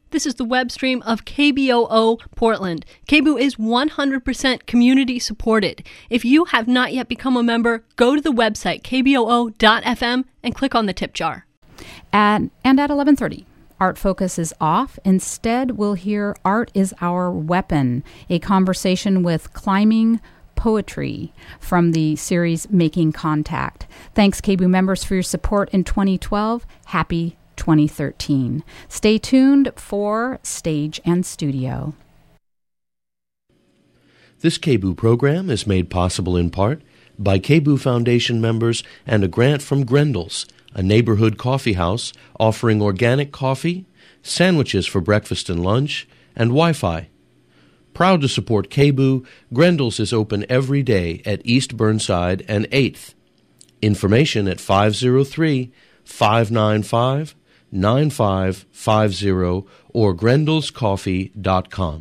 This is the web stream of KBOO Portland. KBOO is 100% community supported. If you have not yet become a member, go to the website kboo.fm and click on the tip jar. And at 11:30, Art Focus is off. Instead, we'll hear Art is Our Weapon, a conversation with Climbing Poetry from the series Making Contact. Thanks, KBOO members, for your support in 2012. Happy 2013. Stay tuned for Stage and Studio. This KBOO program is made possible in part by KBOO Foundation members and a grant from Grendel's, a neighborhood coffee house offering organic coffee, sandwiches for breakfast and lunch, and Wi-Fi. Proud to support KBOO, Grendel's is open every day at East Burnside and 8th. Information at 503-595-9550 or grendelscoffee.com.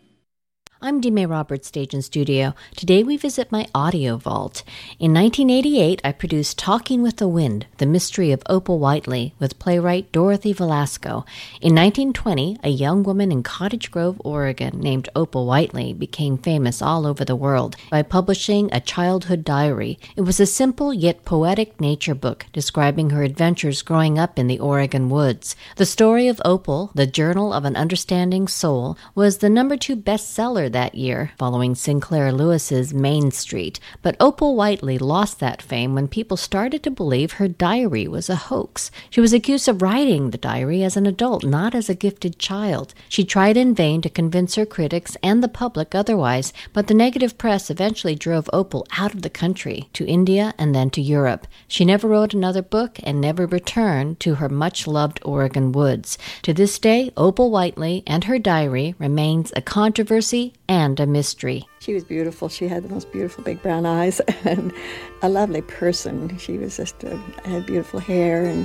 I'm Dime Roberts, Stage and Studio. Today we visit my audio vault. In 1988, I produced Talking with the Wind, The Mystery of Opal Whiteley, with playwright Dorothy Velasco. In 1920, a young woman in Cottage Grove, Oregon, named Opal Whiteley, became famous all over the world by publishing a childhood diary. It was a simple yet poetic nature book describing her adventures growing up in the Oregon woods. The Story of Opal, The Journal of an Understanding Soul, was the #2 bestseller that year, following Sinclair Lewis's Main Street. But Opal Whiteley lost that fame when people started to believe her diary was a hoax. She was accused of writing the diary as an adult, not as a gifted child. She tried in vain to convince her critics and the public otherwise, but the negative press eventually drove Opal out of the country, to India and then to Europe. She never wrote another book and never returned to her much-loved Oregon woods. To this day, Opal Whiteley and her diary remains a controversy and a mystery. She was beautiful. She had the most beautiful big brown eyes and a lovely person. She was just had beautiful hair and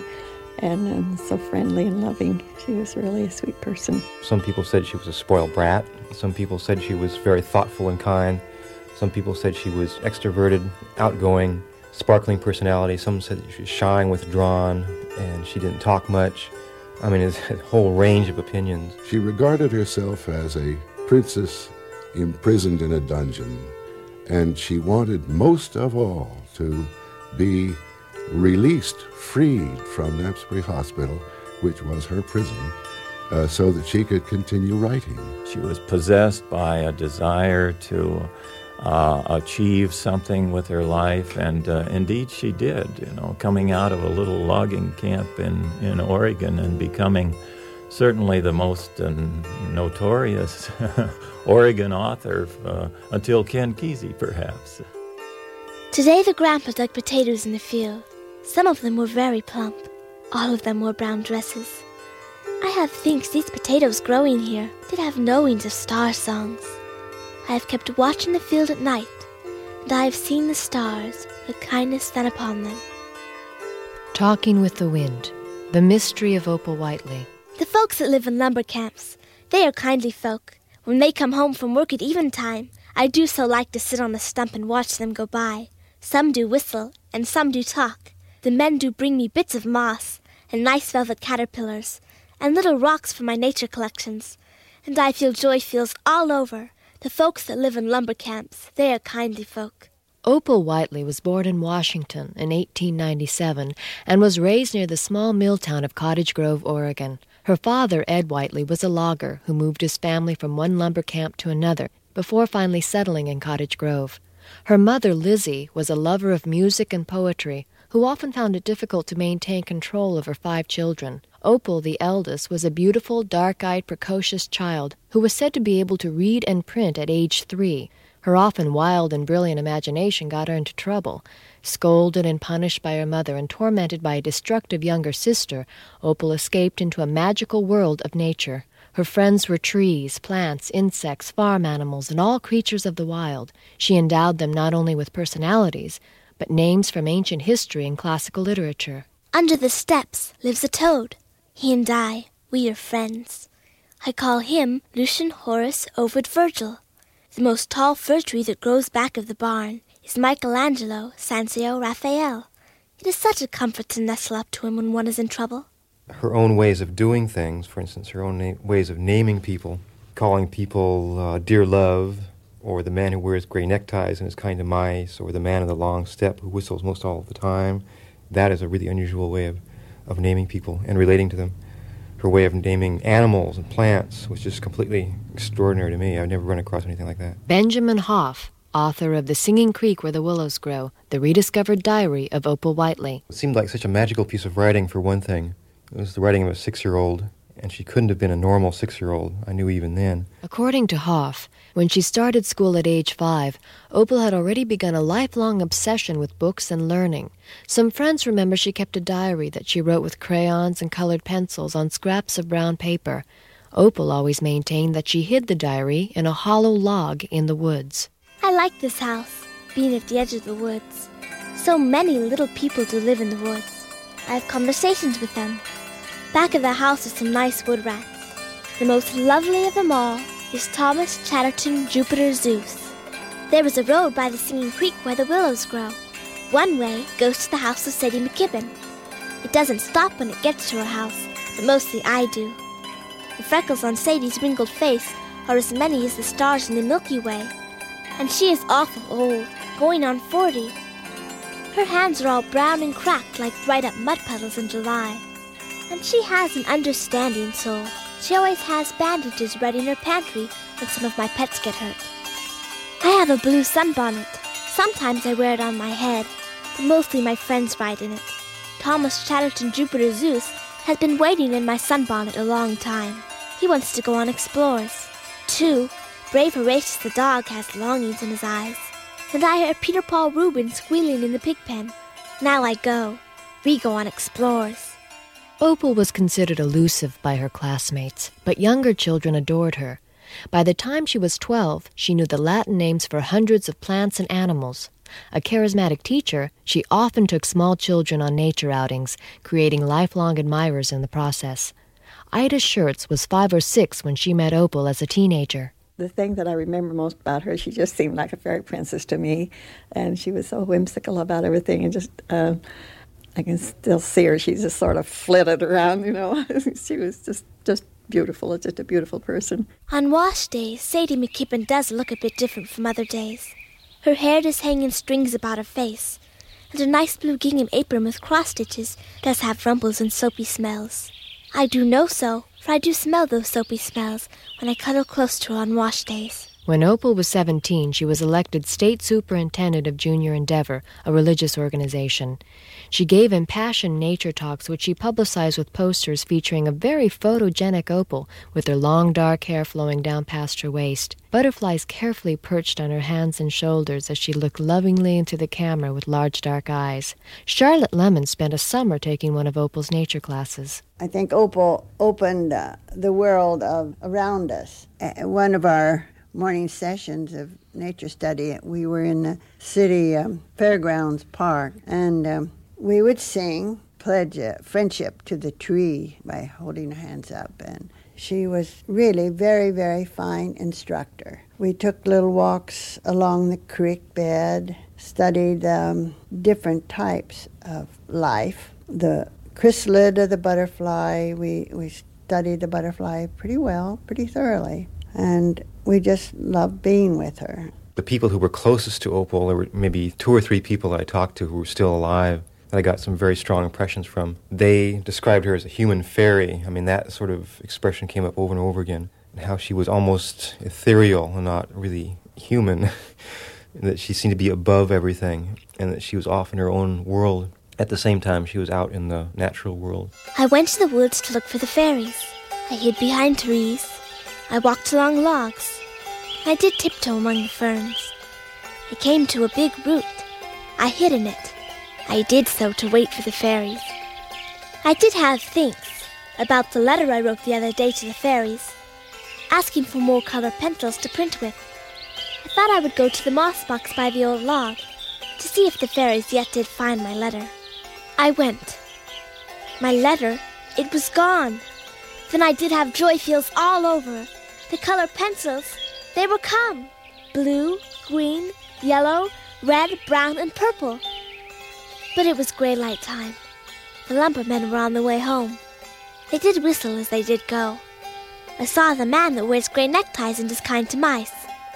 so friendly and loving. She was really a sweet person. Some people said she was a spoiled brat. Some people said she was very thoughtful and kind. Some people said she was extroverted, outgoing, sparkling personality. Some said she was shy and withdrawn, and she didn't talk much. I mean, it's a whole range of opinions. She regarded herself as a princess imprisoned in a dungeon, and she wanted most of all to be released, freed from Knapsbury Hospital, which was her prison, so that she could continue writing. She was possessed by a desire to achieve something with her life, and indeed she did, coming out of a little logging camp in Oregon and becoming certainly the most notorious Oregon author until Ken Kesey, perhaps. Today the grandpa dug potatoes in the field. Some of them were very plump. All of them wore brown dresses. I have thinks these potatoes growing here did have knowings of star songs. I have kept watch in the field at night, and I have seen the stars with kindness then upon them. Talking with the Wind, The Mystery of Opal Whiteley. The folks that live in lumber camps, they are kindly folk. When they come home from work at eventime, I do so like to sit on the stump and watch them go by. Some do whistle, and some do talk. The men do bring me bits of moss, and nice velvet caterpillars, and little rocks for my nature collections. And I feel joy feels all over. The folks that live in lumber camps, they are kindly folk. Opal Whiteley was born in Washington in 1897 and was raised near the small mill town of Cottage Grove, Oregon. Her father, Ed Whiteley, was a logger who moved his family from one lumber camp to another before finally settling in Cottage Grove. Her mother, Lizzie, was a lover of music and poetry who often found it difficult to maintain control of her 5 children. Opal, the eldest, was a beautiful, dark-eyed, precocious child who was said to be able to read and print at age 3. Her often wild and brilliant imagination got her into trouble. Scolded and punished by her mother and tormented by a destructive younger sister, Opal escaped into a magical world of nature. Her friends were trees, plants, insects, farm animals, and all creatures of the wild. She endowed them not only with personalities, but names from ancient history and classical literature. Under the steps lives a toad. He and I, we are friends. I call him Lucian Horace Ovid Virgil. The most tall fir tree that grows back of the barn is Michelangelo Sanzio Raphael. It is such a comfort to nestle up to him when one is in trouble. her own ways of doing things, for instance, her own ways of naming people, calling people Dear Love, or the man who wears gray neckties and is kind to mice, or the man in the long step who whistles most all of the time. That is a really unusual way of naming people and relating to them. Her way of naming animals and plants was just completely extraordinary to me. I've never run across anything like that. Benjamin Hoff, author of The Singing Creek Where the Willows Grow, the rediscovered diary of Opal Whiteley. It seemed like such a magical piece of writing, for one thing. It was the writing of a 6-year-old, and she couldn't have been a normal 6-year-old. I knew even then. According to Hoff, when she started school at age 5, Opal had already begun a lifelong obsession with books and learning. Some friends remember she kept a diary that she wrote with crayons and colored pencils on scraps of brown paper. Opal always maintained that she hid the diary in a hollow log in the woods. I like this house, being at the edge of the woods. So many little people do live in the woods. I have conversations with them. Back of the house are some nice wood rats. The most lovely of them all is Thomas Chatterton Jupiter Zeus. There is a road by the Singing Creek where the willows grow. One way goes to the house of Sadie McKibbin. It doesn't stop when it gets to her house, but mostly I do. The freckles on Sadie's wrinkled face are as many as the stars in the Milky Way. And she is awful old, going on 40. Her hands are all brown and cracked like dried-up mud puddles in July. And she has an understanding soul. She always has bandages ready in her pantry when some of my pets get hurt. I have a blue sunbonnet. Sometimes I wear it on my head, but mostly my friends ride in it. Thomas Chatterton Jupiter Zeus has been waiting in my sunbonnet a long time. He wants to go on explores. 2, brave Horatius the dog has longings in his eyes. And I hear Peter Paul Rubin squealing in the pig pen. Now I go. We go on explores. Opal was considered elusive by her classmates, but younger children adored her. By the time she was 12, she knew the Latin names for hundreds of plants and animals. A charismatic teacher, she often took small children on nature outings, creating lifelong admirers in the process. Ida Schertz was 5 or 6 when she met Opal as a teenager. The thing that I remember most about her, she just seemed like a fairy princess to me, and she was so whimsical about everything, and just I can still see her. She just sort of flitted around, you know. She was just beautiful, just a beautiful person. On wash days, Sadie McKibbin does look a bit different from other days. Her hair does hang in strings about her face, and her nice blue gingham apron with cross stitches does have rumbles and soapy smells. I do know so, for I do smell those soapy smells when I cuddle close to her on wash days. When Opal was 17, she was elected state superintendent of Junior Endeavor, a religious organization. She gave impassioned nature talks, which she publicized with posters featuring a very photogenic Opal with her long dark hair flowing down past her waist. Butterflies carefully perched on her hands and shoulders as she looked lovingly into the camera with large dark eyes. Charlotte Lemon spent a summer taking one of Opal's nature classes. I think Opal opened the world around us. One of our morning sessions of nature study, we were in the city fairgrounds park, and we would sing, pledge friendship to the tree by holding our hands up, and she was really very, very fine instructor. We took little walks along the creek bed, studied different types of life. The chrysalid of the butterfly, we studied the butterfly pretty well, pretty thoroughly, and we just loved being with her. The people who were closest to Opal, there were maybe 2 or 3 people that I talked to who were still alive that I got some very strong impressions from. They described her as a human fairy. I mean, that sort of expression came up over and over again, and how she was almost ethereal and not really human, that she seemed to be above everything, and that she was off in her own world. At the same time, she was out in the natural world. I went to the woods to look for the fairies. I hid behind trees. I walked along logs. I did tiptoe among the ferns. I came to a big root. I hid in it. I did so to wait for the fairies. I did have thinks about the letter I wrote the other day to the fairies, asking for more colored pencils to print with. I thought I would go to the moss box by the old log to see if the fairies yet did find my letter. I went. My letter, it was gone. Then I did have joy feels all over. The colored pencils, they were come. Blue, green, yellow, red, brown, and purple. But it was gray light time. The lumbermen were on the way home. They did whistle as they did go. I saw the man that wears grey neckties and is kind to mice.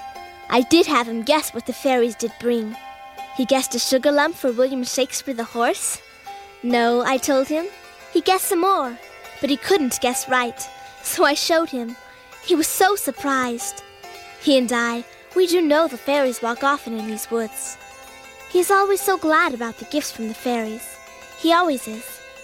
I did have him guess what the fairies did bring. He guessed a sugar lump for William Shakespeare the horse. No, I told him. He guessed some more, but he couldn't guess right, so I showed him. He was so surprised. He and I, we do know the fairies walk often in these woods. He is always so glad about the gifts from the fairies. He always is.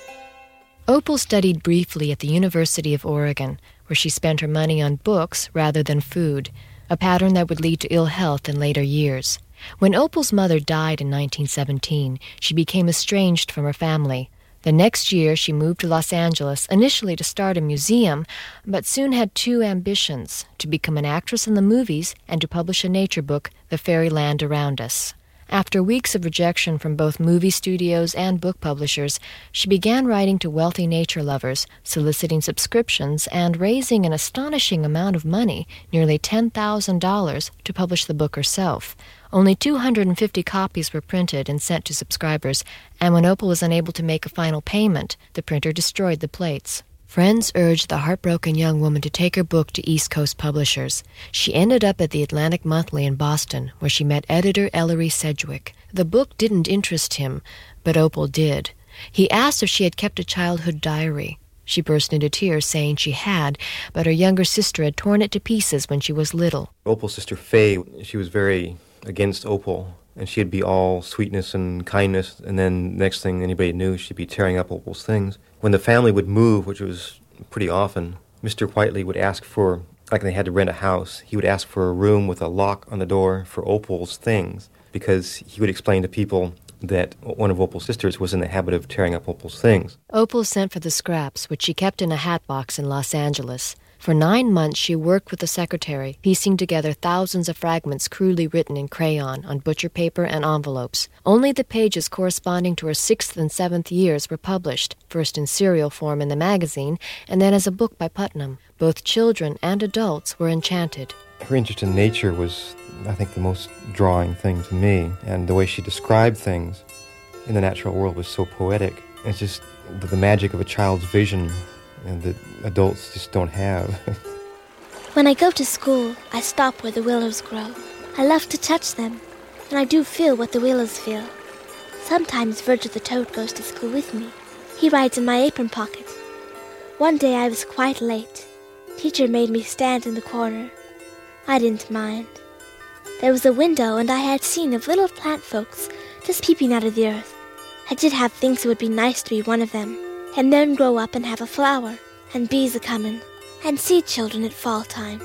Opal studied briefly at the University of Oregon, where she spent her money on books rather than food, a pattern that would lead to ill health in later years. When Opal's mother died in 1917, she became estranged from her family. The next year, she moved to Los Angeles, initially to start a museum, but soon had two ambitions, to become an actress in the movies and to publish a nature book, The Fairyland Around Us. After weeks of rejection from both movie studios and book publishers, she began writing to wealthy nature lovers, soliciting subscriptions, and raising an astonishing amount of money, nearly $10,000, to publish the book herself. Only 250 copies were printed and sent to subscribers, and when Opal was unable to make a final payment, the printer destroyed the plates. Friends urged the heartbroken young woman to take her book to East Coast publishers. She ended up at the Atlantic Monthly in Boston, where she met editor Ellery Sedgwick. The book didn't interest him, but Opal did. He asked if she had kept a childhood diary. She burst into tears, saying she had, but her younger sister had torn it to pieces when she was little. Opal's sister Faye, she was very against Opal, and she'd be all sweetness and kindness, and then next thing anybody knew, she'd be tearing up Opal's things. When the family would move, which was pretty often, Mr. Whiteley would ask for, like they had to rent a house, he would ask for a room with a lock on the door for Opal's things, because he would explain to people that one of Opal's sisters was in the habit of tearing up Opal's things. Opal sent for the scraps, which she kept in a hat box in Los Angeles. For 9 months, she worked with the secretary, piecing together thousands of fragments crudely written in crayon on butcher paper and envelopes. Only the pages corresponding to her 6th and 7th years were published, first in serial form in the magazine, and then as a book by Putnam. Both children and adults were enchanted. Her interest in nature was, I think, the most drawing thing to me, and the way she described things in the natural world was so poetic. It's just the magic of a child's vision and that adults just don't have. When I go to school, I stop where the willows grow. I love to touch them, and I do feel what the willows feel. Sometimes Virgil the toad goes to school with me. He rides in my apron pocket. One day I was quite late. Teacher made me stand in the corner. I didn't mind. There was a window, and I had seen of little plant folks just peeping out of the earth. I did have things it would be nice to be one of them, and then grow up and have a flower, and bees a-comin', and see children at fall time.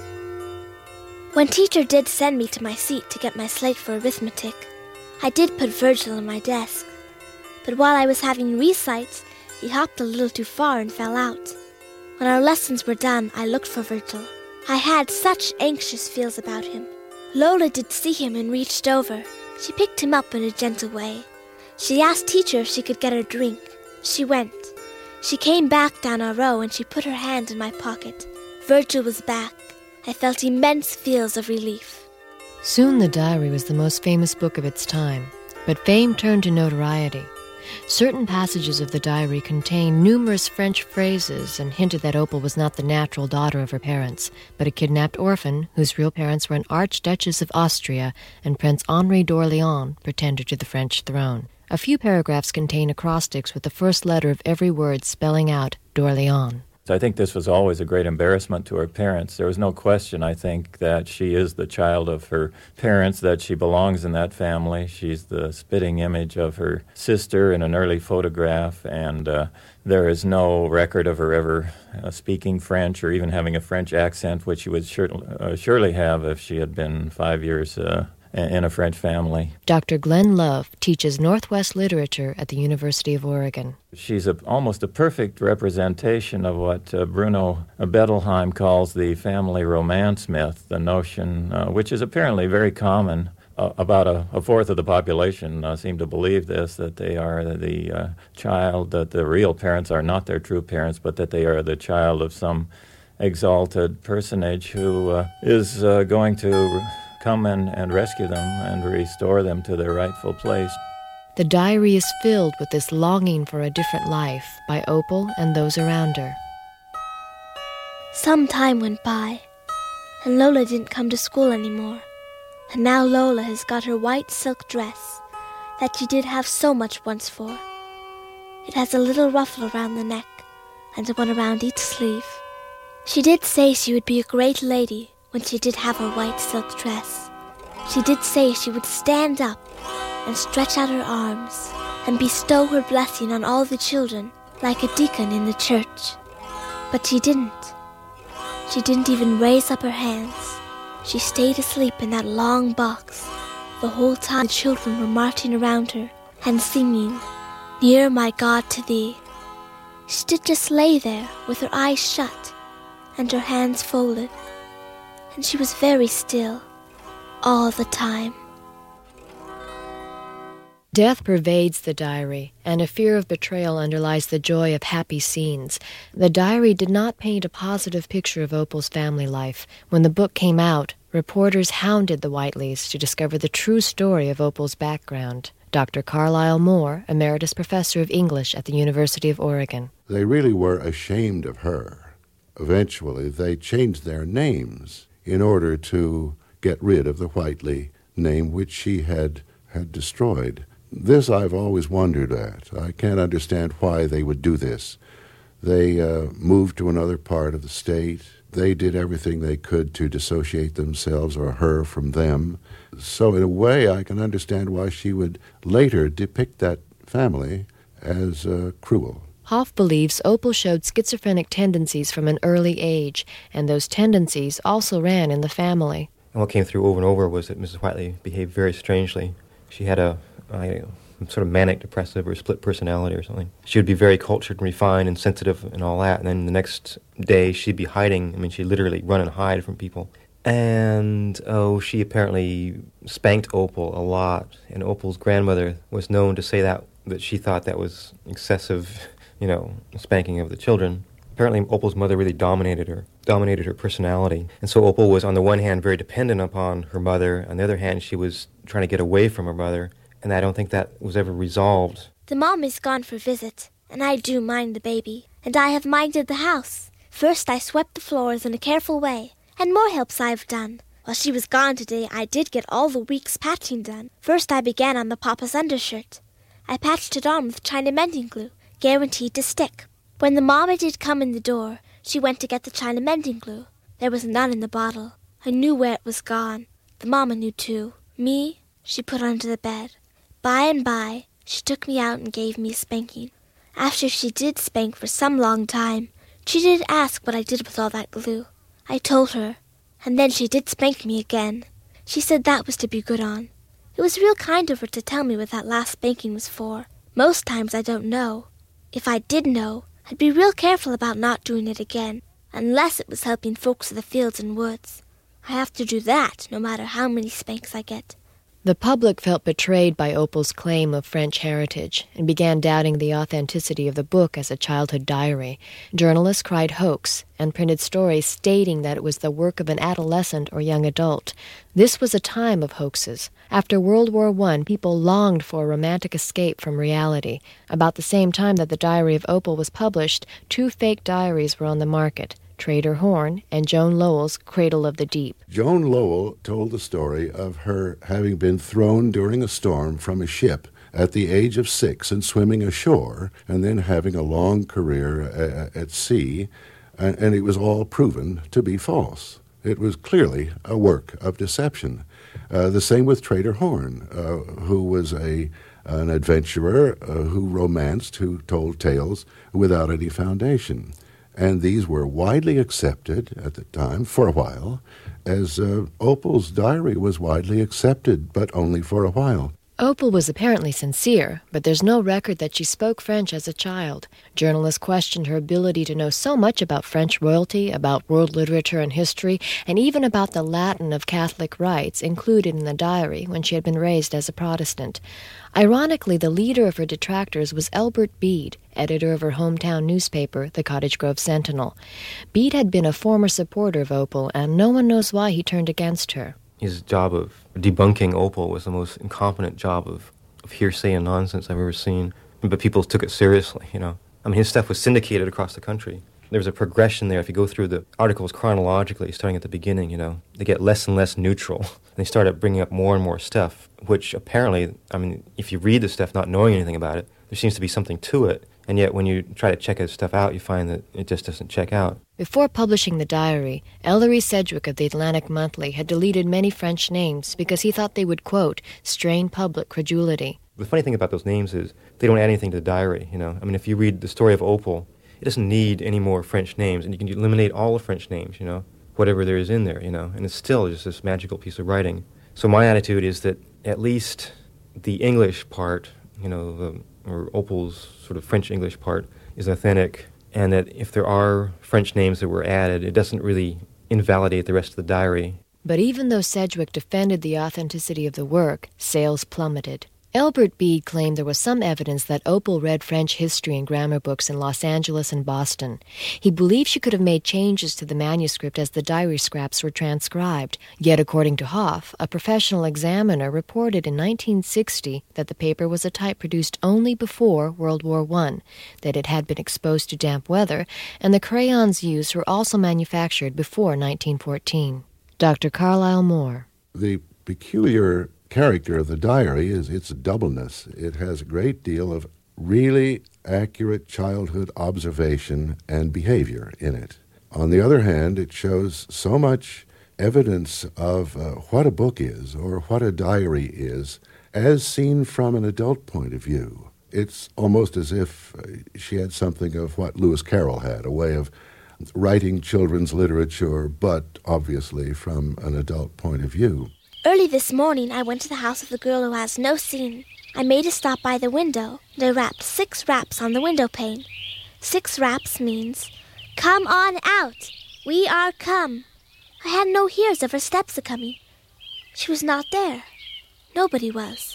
When teacher did send me to my seat to get my slate for arithmetic, I did put Virgil on my desk. But while I was having recites, he hopped a little too far and fell out. When our lessons were done, I looked for Virgil. I had such anxious feels about him. Lola did see him and reached over. She picked him up in a gentle way. She asked teacher if she could get a drink. She went. She came back down our row and she put her hand in my pocket. Virgil was back. I felt immense feels of relief. Soon the diary was the most famous book of its time, but fame turned to notoriety. Certain passages of the diary contained numerous French phrases and hinted that Opal was not the natural daughter of her parents, but a kidnapped orphan whose real parents were an Archduchess of Austria and Prince Henri d'Orléans, pretender to the French throne. A few paragraphs contain acrostics with the first letter of every word spelling out d'Orléans. I think this was always a great embarrassment to her parents. There was no question, I think, that she is the child of her parents, that she belongs in that family. She's the spitting image of her sister in an early photograph, and there is no record of her ever speaking French or even having a French accent, which she would surely have if she had been 5 years in a French family. Dr. Glenn Love teaches Northwest literature at the University of Oregon. She's almost a perfect representation of what Bruno Bettelheim calls the family romance myth, the notion, which is apparently very common. About a fourth of the population seem to believe this, that they are the child, that the real parents are not their true parents, but that they are the child of some exalted personage who is going to come and rescue them and restore them to their rightful place. The diary is filled with this longing for a different life by Opal and those around her. Some time went by, and Lola didn't come to school anymore. And now Lola has got her white silk dress that she did have so much once for. It has a little ruffle around the neck and one around each sleeve. She did say she would be a great lady when she did have her white silk dress. She did say she would stand up and stretch out her arms and bestow her blessing on all the children like a deacon in the church. But she didn't. She didn't even raise up her hands. She stayed asleep in that long box the whole time the children were marching around her and singing, "Near my God to thee." She did just lay there with her eyes shut and her hands folded, and she was very still all the time. Death pervades the diary, and a fear of betrayal underlies the joy of happy scenes. The diary did not paint a positive picture of Opal's family life. When the book came out, reporters hounded the Whiteleys to discover the true story of Opal's background. Dr. Carlisle Moore, Emeritus Professor of English at the University of Oregon. They really were ashamed of her. Eventually, they changed their names in order to get rid of the Whiteley name, which she had destroyed. This I've always wondered at. I can't understand why they would do this. They moved to another part of the state. They did everything they could to dissociate themselves or her from them. So in a way, I can understand why she would later depict that family as cruel. Hoff believes Opal showed schizophrenic tendencies from an early age, and those tendencies also ran in the family. And what came through over and over was that Mrs. Whiteley behaved very strangely. She had a sort of manic depressive or split personality or something. She would be very cultured and refined and sensitive and all that, and then the next day she'd be hiding. I mean, she'd literally run and hide from people. And, she apparently spanked Opal a lot, and Opal's grandmother was known to say that she thought that was excessive, spanking of the children. Apparently Opal's mother really dominated her personality. And so Opal was, on the one hand, very dependent upon her mother. On the other hand, she was trying to get away from her mother. And I don't think that was ever resolved. The mom is gone for visit, and I do mind the baby. And I have minded the house. First I swept the floors in a careful way, and more helps I've done. While she was gone today, I did get all the week's patching done. First I began on the papa's undershirt. I patched it on with China mending glue, guaranteed to stick. When the mama did come in the door, she went to get the China mending glue. There was none in the bottle. I knew where it was gone. The mama knew too. Me, she put under the bed. By and by, she took me out and gave me a spanking. After she did spank for some long time, she did ask what I did with all that glue. I told her, and then she did spank me again. She said that was to be good on. It was real kind of her to tell me what that last spanking was for. Most times I don't know. If I did know, I'd be real careful about not doing it again, unless it was helping folks of the fields and woods. I have to do that no matter how many spanks I get. The public felt betrayed by Opal's claim of French heritage and began doubting the authenticity of the book as a childhood diary. Journalists cried hoax and printed stories stating that it was the work of an adolescent or young adult. This was a time of hoaxes. After World War I, people longed for a romantic escape from reality. About the same time that the Diary of Opal was published, 2 fake diaries were on the market. Trader Horn and Joan Lowell's Cradle of the Deep. Joan Lowell told the story of her having been thrown during a storm from a ship at the age of 6 and swimming ashore, and then having a long career at sea, and it was all proven to be false. It was clearly a work of deception. The same with Trader Horn, who was an adventurer who romanced, who told tales without any foundation. And these were widely accepted at the time, for a while, as Opal's diary was widely accepted, but only for a while. Opal was apparently sincere, but there's no record that she spoke French as a child. Journalists questioned her ability to know so much about French royalty, about world literature and history, and even about the Latin of Catholic rites included in the diary when she had been raised as a Protestant. Ironically, the leader of her detractors was Elbert Bede, editor of her hometown newspaper, the Cottage Grove Sentinel. Bede had been a former supporter of Opal, and no one knows why he turned against her. His job of debunking Opal was the most incompetent job of hearsay and nonsense I've ever seen. But people took it seriously, I mean, his stuff was syndicated across the country. There's a progression there. If you go through the articles chronologically, starting at the beginning, they get less and less neutral. They start bringing up more and more stuff, which apparently, if you read the stuff not knowing anything about it, there seems to be something to it. And yet when you try to check this stuff out, you find that it just doesn't check out. Before publishing the diary, Ellery Sedgwick of the Atlantic Monthly had deleted many French names because he thought they would, quote, strain public credulity. The funny thing about those names is they don't add anything to the diary, if you read the story of Opal, it doesn't need any more French names, and you can eliminate all the French names, whatever there is in there, and it's still just this magical piece of writing. So my attitude is that at least the English part, or Opal's sort of French-English part, is authentic, and that if there are French names that were added, it doesn't really invalidate the rest of the diary. But even though Sedgwick defended the authenticity of the work, sales plummeted. Elbert Bede claimed there was some evidence that Opal read French history and grammar books in Los Angeles and Boston. He believed she could have made changes to the manuscript as the diary scraps were transcribed. Yet, according to Hoff, a professional examiner reported in 1960 that the paper was a type produced only before World War I, that it had been exposed to damp weather, and the crayons used were also manufactured before 1914. Dr. Carlyle Moore. The peculiar character of the diary is its doubleness. It has a great deal of really accurate childhood observation and behavior in it. On the other hand, it shows so much evidence of what a book is or what a diary is as seen from an adult point of view. It's almost as if she had something of what Lewis Carroll had, a way of writing children's literature, but obviously from an adult point of view. Early this morning, I went to the house of the girl who has no scene. I made a stop by the window, and I rapped 6 raps on the window pane. 6 raps means, "Come on out! We are come!" I had no hears of her steps a-coming. She was not there. Nobody was.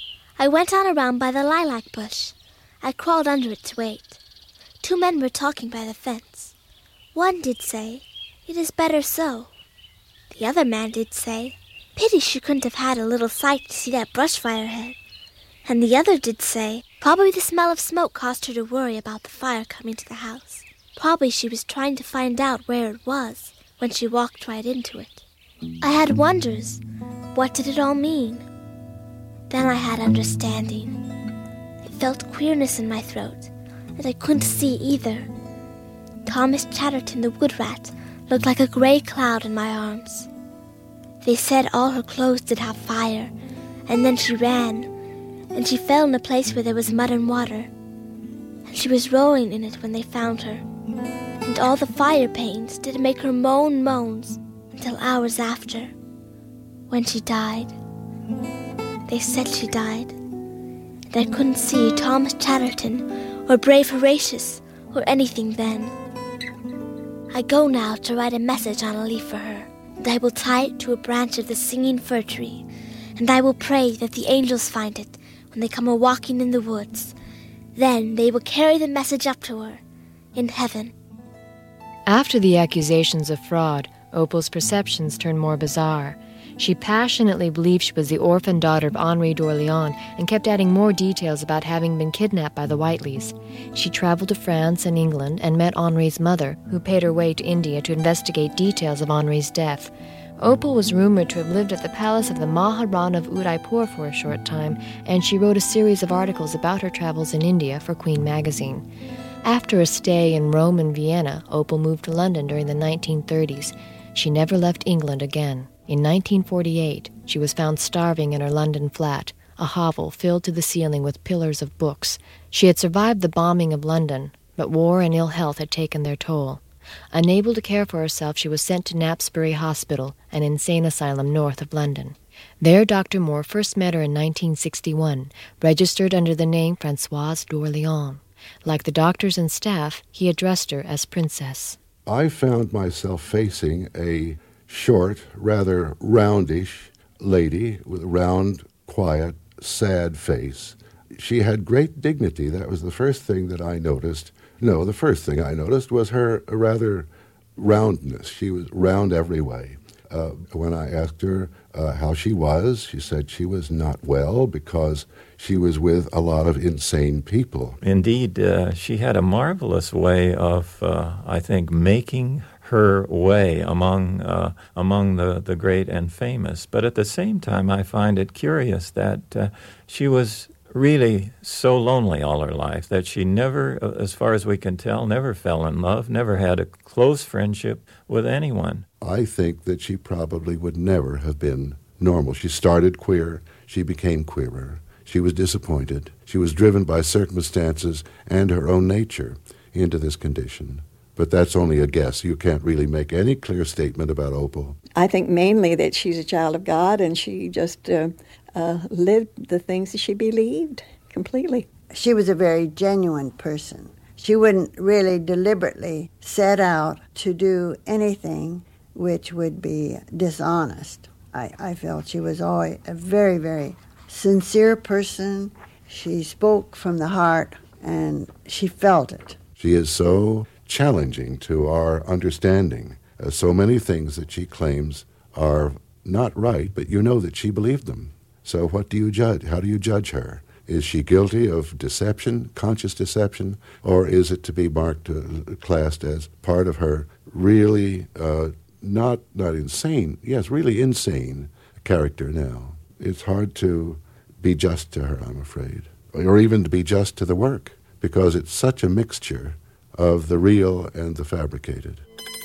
I went on around by the lilac bush. I crawled under it to wait. 2 men were talking by the fence. One did say, "It is better so." The other man did say, "Pity she couldn't have had a little sight to see that brush fire head." And the other did say, "Probably the smell of smoke caused her to worry about the fire coming to the house. Probably she was trying to find out where it was when she walked right into it." I had wonders. What did it all mean? Then I had understanding. I felt queerness in my throat, and I couldn't see either. Thomas Chatterton the wood rat looked like a gray cloud in my arms. They said all her clothes did have fire, and then she ran, and she fell in a place where there was mud and water, and she was rolling in it when they found her, and all the fire pains did make her moan moans until hours after, when she died. They said she died, and I couldn't see Thomas Chatterton or brave Horatius or anything then. I go now to write a message on a leaf for her, and I will tie it to a branch of the singing fir tree, and I will pray that the angels find it when they come a-walking in the woods. Then they will carry the message up to her in heaven. After the accusations of fraud, Opal's perceptions turned more bizarre. She passionately believed she was the orphan daughter of Henri d'Orléans and kept adding more details about having been kidnapped by the Whiteleys. She traveled to France and England and met Henri's mother, who paid her way to India to investigate details of Henri's death. Opal was rumored to have lived at the palace of the Maharana of Udaipur for a short time, and she wrote a series of articles about her travels in India for Queen magazine. After a stay in Rome and Vienna, Opal moved to London during the 1930s. She never left England again. In 1948, she was found starving in her London flat, a hovel filled to the ceiling with pillars of books. She had survived the bombing of London, but war and ill health had taken their toll. Unable to care for herself, she was sent to Knapsbury Hospital, an insane asylum north of London. There, Dr. Moore first met her in 1961, registered under the name Françoise d'Orléans. Like the doctors and staff, he addressed her as Princess. I found myself facing a short, rather roundish lady with a round, quiet, sad face. She had great dignity. That was the first thing that I noticed. No, the first thing I noticed was her rather roundness. She was round every way. When I asked her how she was, she said she was not well because she was with a lot of insane people. Indeed, she had a marvelous way of, I think, making her way among the great and famous. But at the same time, I find it curious that she was really so lonely all her life that she never, as far as we can tell, never fell in love, never had a close friendship with anyone. I think that she probably would never have been normal. She started queer, she became queerer. She was disappointed. She was driven by circumstances and her own nature into this condition. But that's only a guess. You can't really make any clear statement about Opal. I think mainly that she's a child of God, and she just lived the things that she believed completely. She was a very genuine person. She wouldn't really deliberately set out to do anything which would be dishonest. I felt she was always a very, very sincere person. She spoke from the heart, and she felt it. She is so challenging to our understanding. So many things that she claims are not right, but you know that she believed them. So what do you judge? How do you judge her? Is she guilty of deception, conscious deception, or is it to be marked, classed as part of her really not insane, yes, really insane character now? It's hard to be just to her, I'm afraid, or even to be just to the work, because it's such a mixture of the real and the fabricated.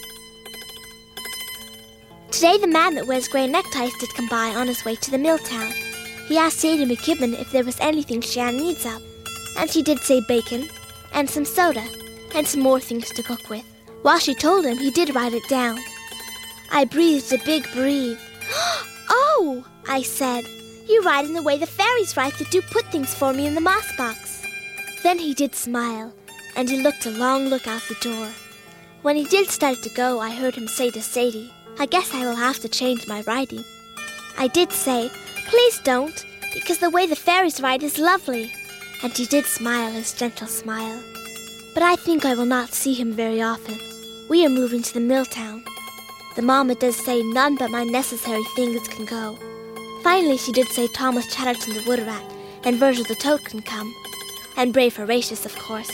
Today the man that wears grey neckties did come by on his way to the mill town. He asked Sadie McKibben if there was anything she had needs of, and she did say bacon, and some soda, and some more things to cook with. While she told him, he did write it down. I breathed a big breathe. "Oh," I said, "you write in the way the fairies write that do put things for me in the moss box." Then he did smile, and he looked a long look out the door. When he did start to go, I heard him say to Sadie, "I guess I will have to change my writing." I did say, "Please don't, because the way the fairies write is lovely." And he did smile his gentle smile. But I think I will not see him very often. We are moving to the mill town. The mama does say none but my necessary things can go. Finally she did say Thomas Chatterton the wood rat and Virgil the toad can come. And brave Horatius, of course.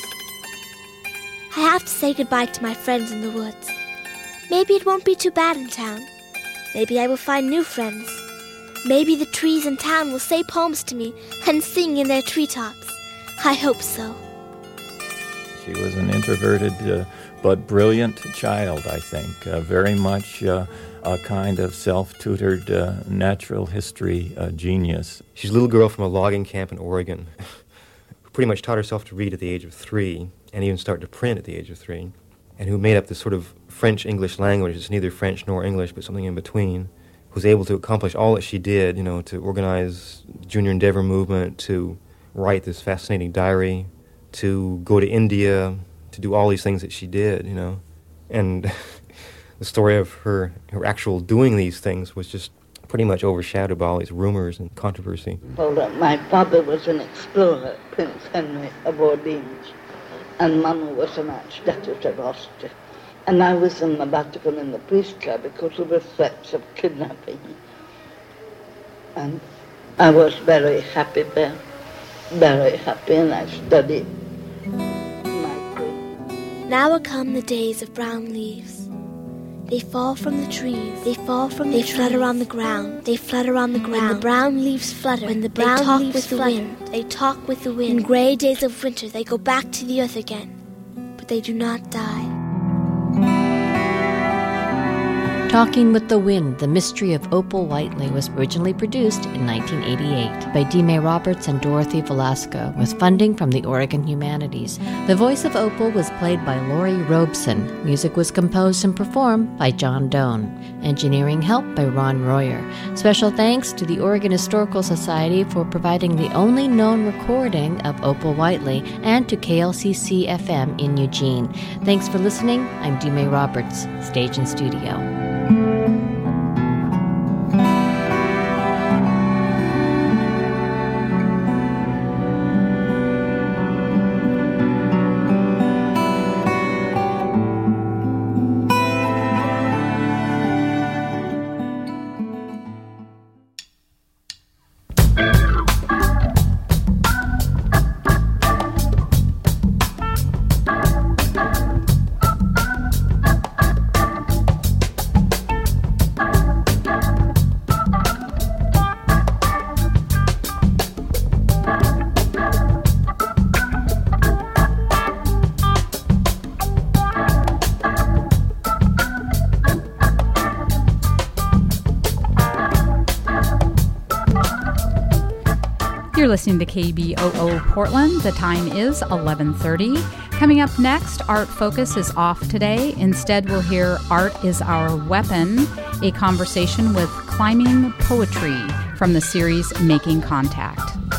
I have to say goodbye to my friends in the woods. Maybe it won't be too bad in town. Maybe I will find new friends. Maybe the trees in town will say poems to me and sing in their treetops. I hope so. She was an introverted but brilliant child, I think. Very much a kind of self-tutored natural history genius. She's a little girl from a logging camp in Oregon who pretty much taught herself to read at the age of 3 and even start to print at the age of 3, and who made up this sort of French-English language. It's neither French nor English, but something in between. Was able to accomplish all that she did, to organize the Junior Endeavor movement, to write this fascinating diary, to go to India, to do all these things that she did, And the story of her actual doing these things was just pretty much overshadowed by all these rumors and controversy. Well, my father was an explorer, Prince Henry of Orleans, and Mama was an Archduchess of Austria. And I was in the Vatican in the priest club because there were threats of kidnapping. And I was very happy there, very happy, and I studied. Now will come the days of brown leaves. They fall from the trees, they flutter on the ground, When the brown leaves flutter, they talk with the wind. In grey days of winter they go back to the earth again, but they do not die. Talking with the Wind, The Mystery of Opal Whiteley was originally produced in 1988 by D. May Roberts and Dorothy Velasco with funding from the Oregon Humanities. The voice of Opal was played by Laurie Robeson. Music was composed and performed by John Doan. Engineering help by Ron Royer. Special thanks to the Oregon Historical Society for providing the only known recording of Opal Whiteley and to KLCC-FM in Eugene. Thanks for listening. I'm D. May Roberts, Stage and Studio. You're listening to KBOO Portland. The time is 11:30. Coming up next, Art Focus is off today. Instead, we'll hear Art is Our Weapon, a conversation with Climbing Poetry from the series Making Contact.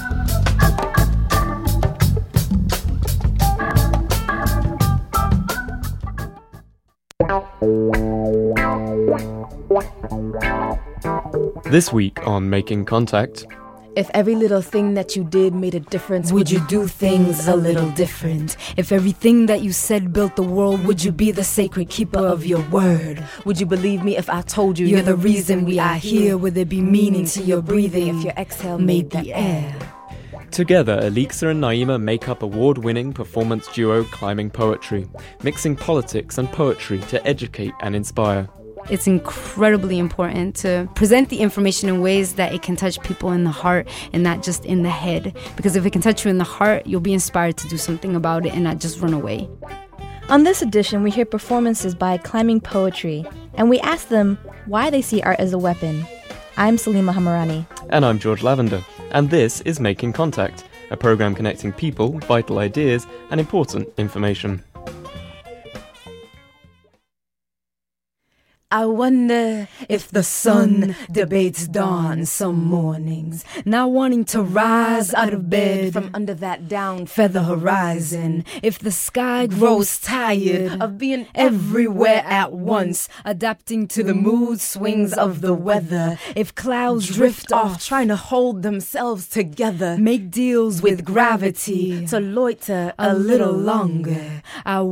This week on Making Contact. If every little thing that you did made a difference, would you do things a little different? If everything that you said built the world, would you be the sacred keeper of your word? Would you believe me if I told you you're the reason we are here? Would there be meaning to your breathing if your exhale made the air? Together, Alixa and Naima make up award-winning performance duo Climbing Poetry, mixing politics and poetry to educate and inspire. It's incredibly important to present the information in ways that it can touch people in the heart and not just in the head. Because if it can touch you in the heart, you'll be inspired to do something about it and not just run away. On this edition, we hear performances by Climbing Poetry, and we ask them why they see art as a weapon. I'm Salima Hamarani. And I'm George Lavender. And this is Making Contact, a program connecting people, vital ideas, and important information. I wonder if the sun debates dawn some mornings, not wanting to rise out of bed from under that down feather horizon. If the sky grows tired of being everywhere at once, adapting to the mood swings of the weather. If clouds drift off trying to hold themselves together, make deals with gravity to loiter a little longer. I